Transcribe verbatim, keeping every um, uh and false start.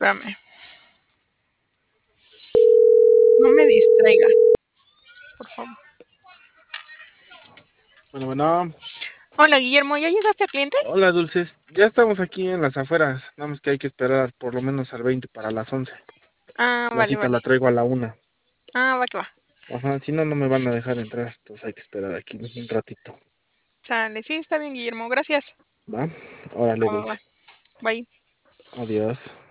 Espérame. No me distraigas, por favor. Bueno, bueno. Hola, Guillermo, ¿ya llegaste a cliente? Hola, Dulces. Ya estamos aquí en las afueras. Nada más que hay que esperar por lo menos al veinte para las once. Ah, La vale, cita vale. la traigo a la una. Ah, va que va. Ajá, si no, no me van a dejar entrar. Entonces hay que esperar aquí un ratito. Sale, sí, está bien, Guillermo, gracias. ¿Va? Órale, Va, va, va. Dulce. Bye. Adiós.